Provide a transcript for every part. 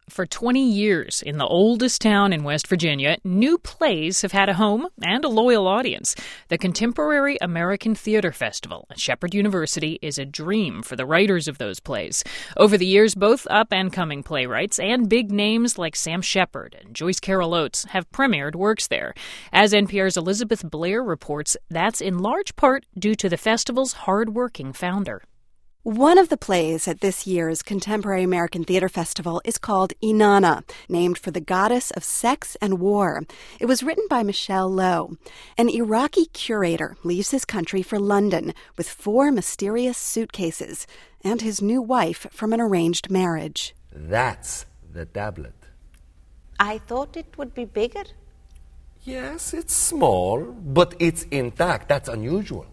For 20 years, in the oldest town in West Virginia, new plays have had a home and a loyal audience. The Contemporary American Theater Festival at Shepherd University is a dream for the writers of those plays. Over the years, both up-and-coming playwrights and big names like Sam Shepard and Joyce Carol Oates have premiered works there. As NPR's Elizabeth Blair reports, that's in large part due to the festival's hard-working founder. One of the plays at this year's Contemporary American Theater Festival is called Inanna, named for the goddess of sex and war. It was written by Michelle Lowe. An Iraqi curator leaves his country for London with 4 mysterious suitcases and his new wife from an arranged marriage. That's the tablet. I thought it would be bigger. Yes, it's small, but it's intact. That's unusual.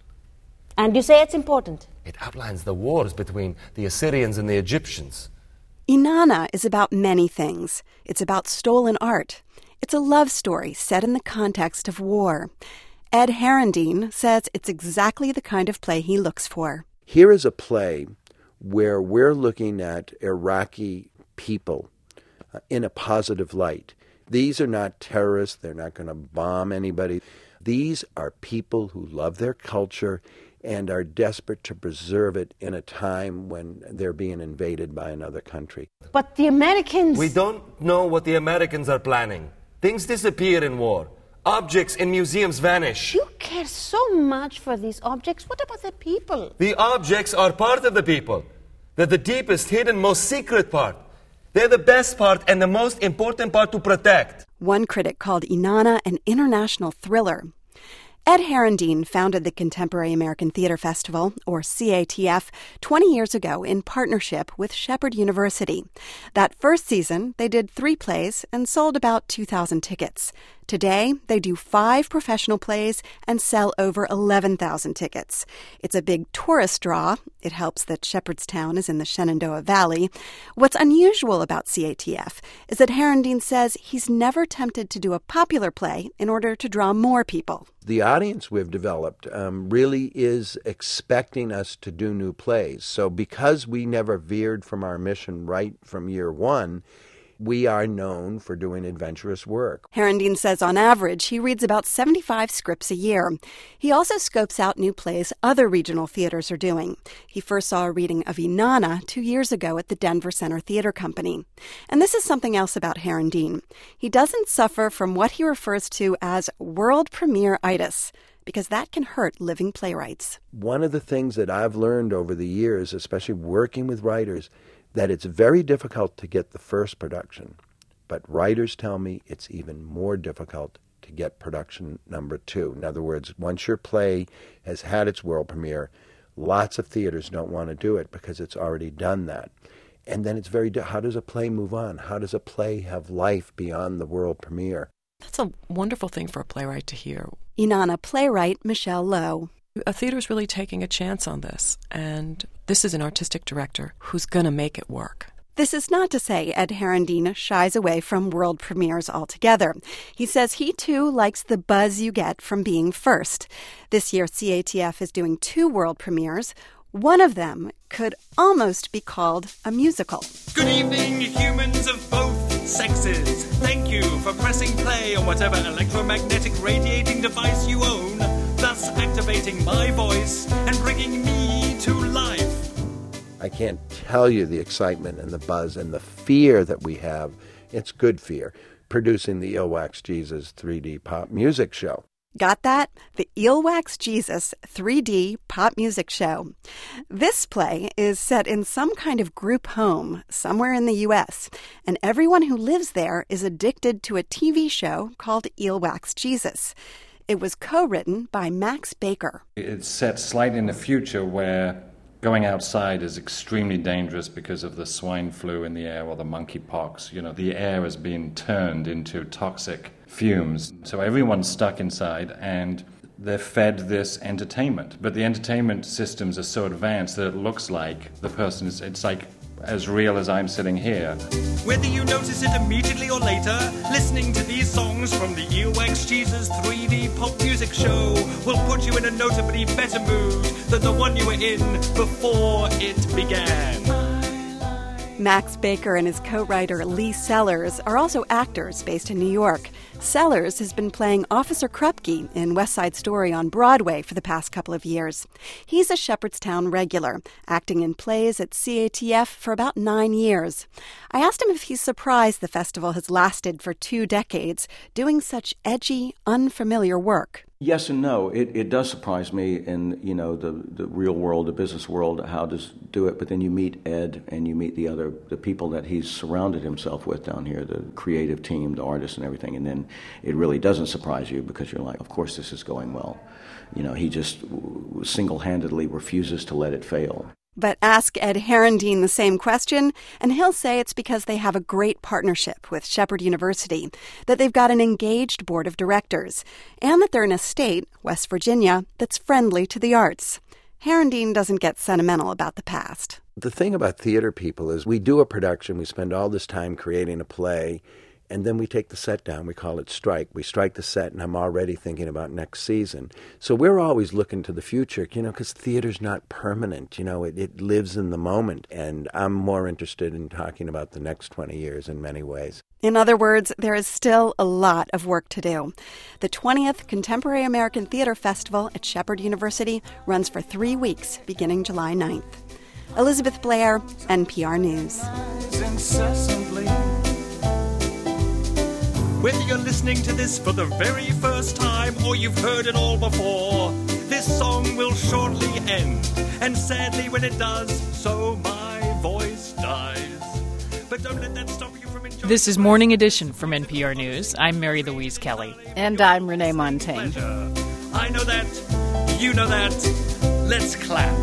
And you say it's important? It outlines the wars between the Assyrians and the Egyptians. Inanna is about many things. It's about stolen art. It's a love story set in the context of war. Ed Herendeen says it's exactly the kind of play he looks for. Here is a play where we're looking at Iraqi people in a positive light. These are not terrorists. They're not going to bomb anybody. These are people who love their culture and are desperate to preserve it in a time when they're being invaded by another country. But the Americans... We don't know what the Americans are planning. Things disappear in war. Objects in museums vanish. You care so much for these objects. What about the people? The objects are part of the people. They're the deepest, hidden, most secret part. They're the best part and the most important part to protect. One critic called Inanna an international thriller. Ed Herendeen founded the Contemporary American Theater Festival, or CATF, 20 years ago in partnership with Shepherd University. That first season, they did 3 plays and sold about 2,000 tickets. Today, they do 5 professional plays and sell over 11,000 tickets. It's a big tourist draw. It helps that Shepherdstown is in the Shenandoah Valley. What's unusual about CATF is that Herendeen says he's never tempted to do a popular play in order to draw more people. The audience we've developed really is expecting us to do new plays. So because we never veered from our mission right from year one, we are known for doing adventurous work. Herendeen says on average he reads about 75 scripts a year. He also scopes out new plays other regional theaters are doing. He first saw a reading of Inanna 2 years ago at the Denver Center Theater Company. And this is something else about Herendeen. He doesn't suffer from what he refers to as world premiere-itis, because that can hurt living playwrights. One of the things that I've learned over the years, especially working with writers, that it's very difficult to get the first production, but writers tell me it's even more difficult to get production number 2. In other words, once your play has had its world premiere, lots of theaters don't want to do it because it's already done that. And then it's how does a play move on? How does a play have life beyond the world premiere? That's a wonderful thing for a playwright to hear. Inanna playwright Michelle Lowe. A theater's really taking a chance on this, and this is an artistic director who's going to make it work. This is not to say Ed Herendeen shies away from world premieres altogether. He says he, too, likes the buzz you get from being first. This year, CATF is doing 2 world premieres. One of them could almost be called a musical. Good evening, humans of both sexes. Thank you for pressing play on whatever electromagnetic radiating device you own, thus activating my voice and bringing me to life. I can't tell you the excitement and the buzz and the fear that we have. It's good fear, producing the Earwax Jesus 3D pop music show. Got that? The Earwax Jesus 3D pop music show. This play is set in some kind of group home somewhere in the U.S., and everyone who lives there is addicted to a TV show called Earwax Jesus. It was co-written by Max Baker. It's set slightly in the future where going outside is extremely dangerous because of the swine flu in the air or the monkeypox. You know, the air has been turned into toxic fumes. So everyone's stuck inside and they're fed this entertainment. But the entertainment systems are so advanced that it looks like the person is, it's like as real as I'm sitting here. Whether you notice it immediately or later, listening to these songs from the Earwax Jesus 3D pop music show will put you in a notably better mood than the one you were in before it began. Max Baker and his co-writer Lee Sellers are also actors based in New York. Sellers has been playing Officer Krupke in West Side Story on Broadway for the past couple of years. He's a Shepherdstown regular, acting in plays at CATF for about 9 years. I asked him if he's surprised the festival has lasted for 2 decades, doing such edgy, unfamiliar work. Yes and no. It does surprise me in, the real world, the business world, how to do it. But then you meet Ed and you meet the people that he's surrounded himself with down here, the creative team, the artists and everything. And then it really doesn't surprise you because you're like, of course this is going well. He just single-handedly refuses to let it fail. But ask Ed Herendeen the same question, and he'll say it's because they have a great partnership with Shepherd University, that they've got an engaged board of directors, and that they're in a state, West Virginia, that's friendly to the arts. Herendeen doesn't get sentimental about the past. The thing about theater people is we do a production, we spend all this time creating a play, and then we take the set down. We call it strike. We strike the set, and I'm already thinking about next season. So we're always looking to the future, because theater's not permanent. It lives in the moment, and I'm more interested in talking about the next 20 years in many ways. In other words, there is still a lot of work to do. The 20th Contemporary American Theater Festival at Shepherd University runs for 3 weeks, beginning July 9th. Elizabeth Blair, NPR News. Whether you're listening to this for the very first time or you've heard it all before, this song will shortly end. And sadly, when it does, so my voice dies. But don't let that stop you from enjoying. This is Morning Edition from NPR News. I'm Mary Louise Kelly. And I'm Renee Montaigne. I know that. You know that. Let's clap.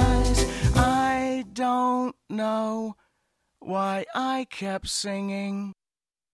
Know why I kept singing.